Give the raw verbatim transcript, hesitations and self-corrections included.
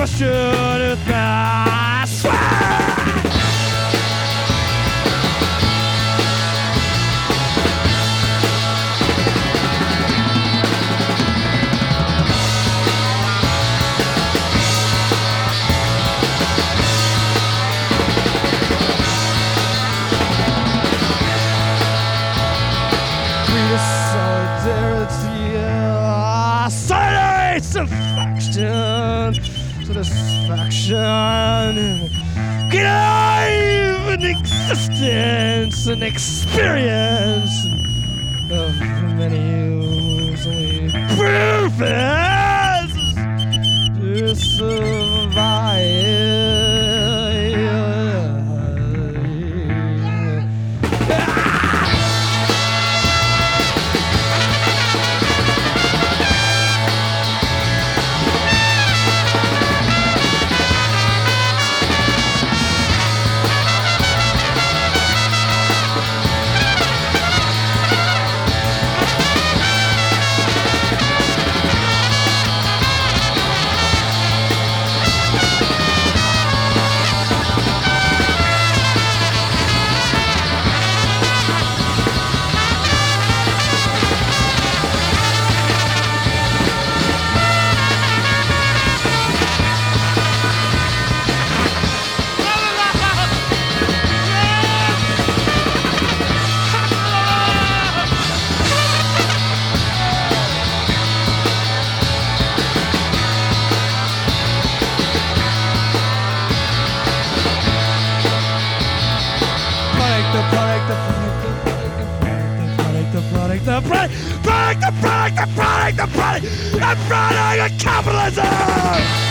question it, I swear. Solidarity, uh, solidarity, satisfaction, satisfaction, get alive in existence and experience of many whose only purpose is to survive. The product, the product, the product, the product, the product, the product of capitalism!